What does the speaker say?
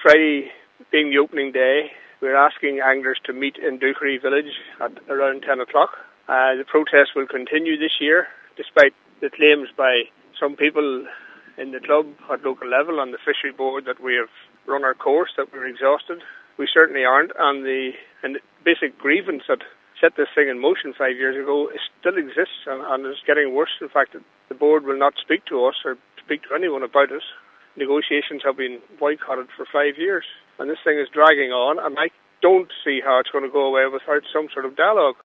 Friday being the opening day, we're asking anglers to meet in Dukery Village at around 10 o'clock. The protest will continue this year, despite the claims by some people in the club at local level on the fishery board that we have run our course, that we're exhausted. We certainly aren't, and the basic grievance that set this thing in motion 5 years ago still exists and is getting worse. In fact, the board will not speak to us or speak to anyone about it. Negotiations have been boycotted for 5 years, and this thing is dragging on, and I don't see how it's going to go away without some sort of dialogue.